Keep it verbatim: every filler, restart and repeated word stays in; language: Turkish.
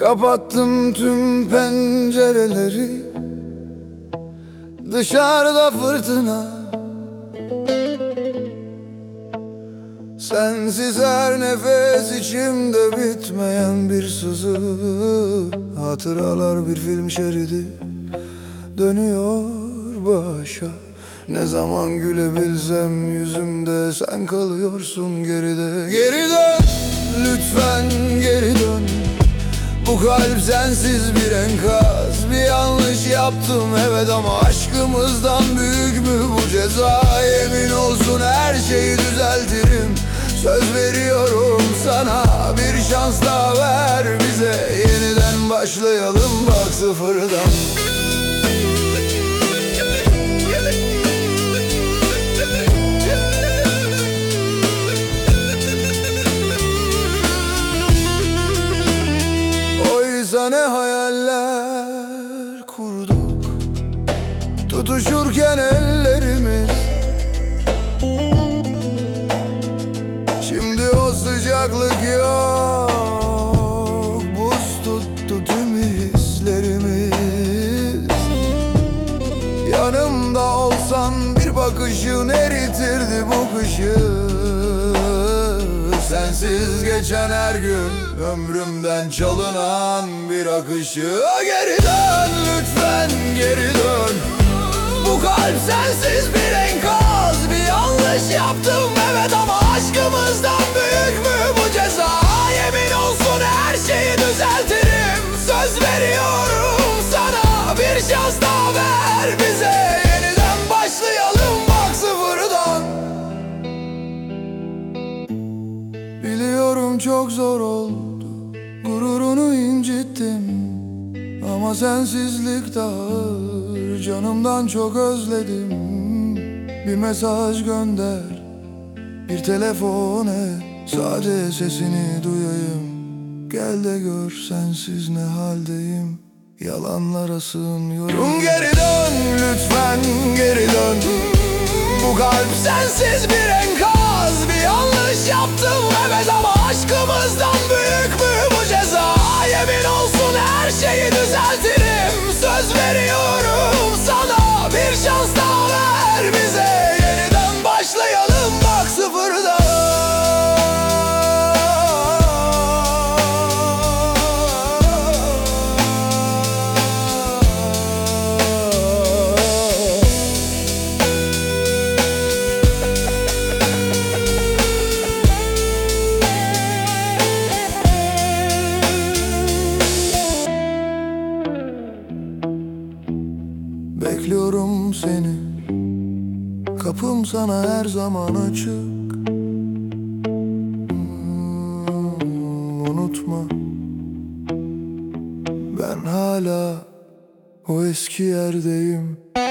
Kapattım tüm pencereleri, dışarıda fırtına. Sensiz her nefes içimde bitmeyen bir sızı. Hatıralar bir film şeridi, dönüyor başa. Ne zaman gülebilsem yüzümde sen kalıyorsun geride. Geri dön, lütfen geri dön. Bu kalp sensiz bir enkaz. Bir yanlış yaptım evet, ama aşkımızdan büyük mü bu ceza? Yemin olsun her şeyi düzeltirim, söz veriyorum sana. Bir şans daha ver bize, yeniden başlayalım bak sıfırdan. Oysa ne hayaller kurduk, tutuşurken ellerimiz. Şimdi o sıcaklık yok, buz tuttu tüm hislerimiz. Yanımda olsan bir bakışın eritirdi bu kışı. Sensiz geçen her gün ömrümden çalınan bir akışı. Geri dön lütfen geri dön. Bu kalp sensiz bir enkaz. Bir yanlış yaptım evet, ama aşkımızdan büyük mü bu ceza? Yemin olsun her şeyi düzeltirim, söz veriyorum sana. Bir şans daha ver bize, yeniden başlayalım bak sıfırdan. Biliyorum çok zor oldu, gururunu incittim, ama sensizlik de ağır, canımdan çok özledim. Bir mesaj gönder, bir telefon et, sadece sesini duyayım. Gel de gör sensiz ne haldeyim, yalanlara sığmıyorum. Geri dön lütfen geri dön. Bu kalp sensiz bir enkaz. Bir yanlış yaptım evet, ama aşkımızdan büyük mü bu ceza? Yemin olsun her şeyi düzeltirim, söz veriyorum sana. Bir şans daha ver bize, yeniden başlayalım bak sıfırdan. Bekliyorum seni, kapım sana her zaman açık. hmm, Unutma, ben hala o eski yerdeyim.